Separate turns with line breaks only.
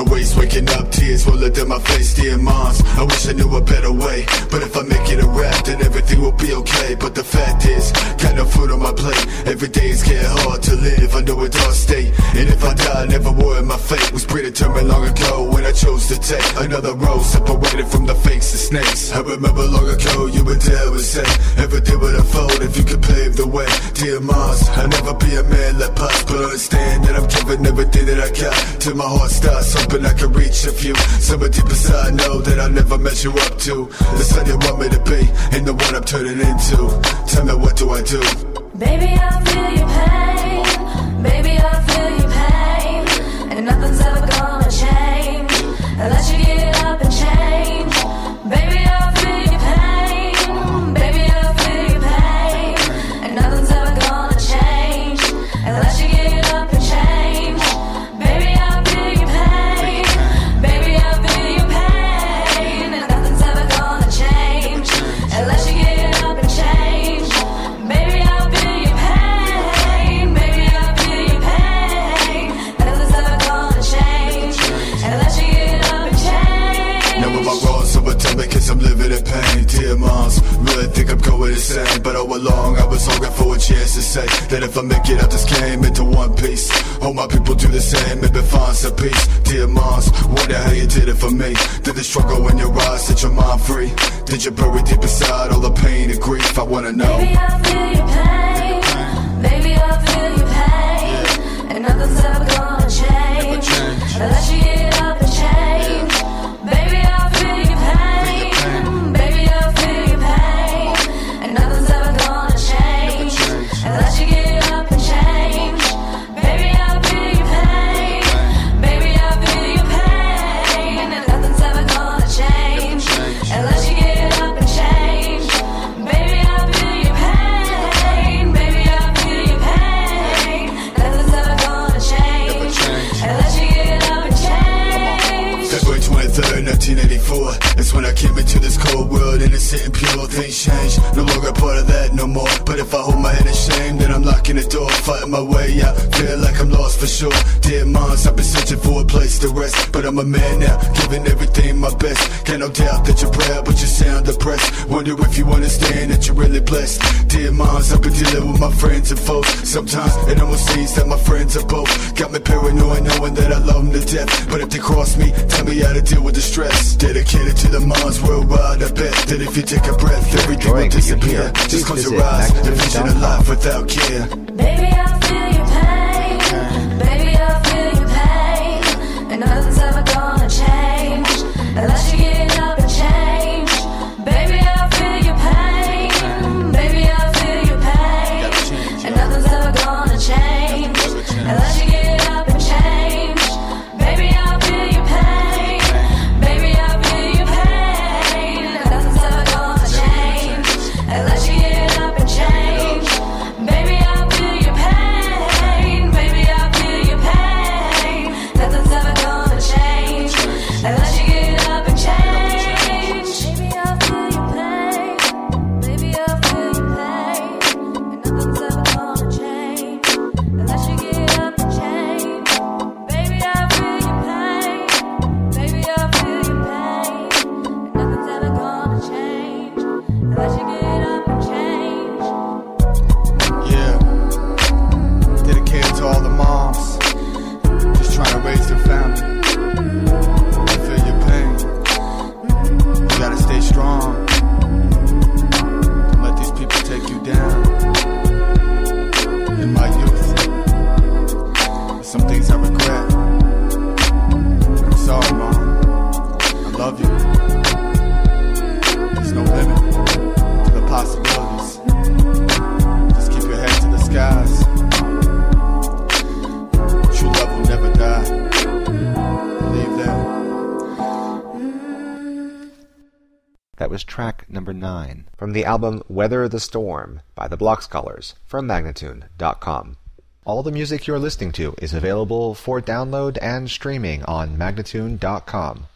to waste. Waking up, tears rolling down my face. Dear moms, I wish I knew a better way. But if I make it a rap, then everything will be okay. But the fact is, got no food on my plate. Every day is getting hard to live. I know a dark state, and if I die, I never worry. My fate was predetermined long ago when I chose to take another road, separated from the fakes and snakes. I remember long ago you would tell and say everything would unfold if you could pave the way. Dear moms, I'll never be a man like pops, but understand that I'm giving everything that I got till my heart starts hoping I can reach a few. Somewhere deep inside I know that I'll never measure up to the son you want me to be and the one I'm turning into. Tell me, what do I do?
Baby, I feel your pain. Baby, I feel your pain. And nothing's ever gonna change unless you get up and change. Baby, I feel your pain. Baby, I feel your pain. And nothing's ever gonna change unless you get up and change. Baby, I feel your pain. Baby, I feel your pain. And nothing's ever gonna change unless you get up and change. Baby, I feel your pain. Baby, I feel your pain. Nothing's ever gonna change unless you get up and change.
Now am I wrong? Someone tell me, 'cause I'm living in pain. Dear moms, really think I'm going insane. But all along I was hungry for a chance to say that if I make it out this game into one piece, hope my people do the same, maybe find some peace. Dear moms, wonder how you did it for me. Did the struggle in your eyes set your mind free? Did you bury deep inside all the pain and grief? I wanna know.
Baby, I feel your pain. Baby, I feel your pain. And nothing's ever gonna change unless you get up and change. Baby, I feel your pain. Baby, I feel your pain. And nothing's ever gonna change unless you get up and change. Baby, I feel your pain. Baby, I feel your pain. And nothing's ever gonna change unless you get up and change. Baby, I feel your pain. Baby, I feel your pain. Nothing's ever gonna change unless you get up and change.
February 23rd, 1984. That's when I came into this cold world, innocent and pure. Things change, no longer part of that no more. But if I hold my head in shame, then I'm locking the door, fighting my way out. Feel like I'm lost for sure. Dear moms, I've been searching for a place to rest, but I'm a man now, giving everything my best. Got no doubt that you're proud, but you sound depressed. Wonder if you understand that you're really blessed. Dear moms, I've been dealing with my friends and foes. Sometimes it almost seems that my friends are both. Got me paranoid knowing that I love them to death. But if they cross me, tell me how to deal with the stress. Dedicated to the moms worldwide, I bet that if you take a breath, everything will disappear. Just close your eyes, envision a life without care.
Baby, I feel your pain. Baby, I feel your pain. And nothing's ever gonna change unless you get up and change. Baby, I feel your pain. Baby, I feel your pain. And nothing's ever gonna change unless you get up and change. Baby, I feel your pain. Baby, I feel your pain. And nothing's ever gonna change unless you get up and change. Baby, I feel your pain. Baby, I feel your pain. Nothing's ever gonna change unless you get up and change. Baby, I feel your pain. Baby, I feel your pain. And nothing's ever gonna change unless you get up and change. Baby, I feel your pain. Baby, I feel your pain. And nothing's ever gonna change unless you get up and change.
Yeah, dedicated to all the moms just trying to raise their family. I feel your pain. You gotta stay strong. Don't let these people take you down. In my youth, some things I regret. I'm sorry, Mom. I love you. There's no limit to the possibilities. Just keep your head to the skies. True love will never die. Believe that.
That was track number 9 from the album Weather the Storm by the Blockscholars from Magnatune.com. All the music you're listening to is available for download and streaming on Magnatune.com.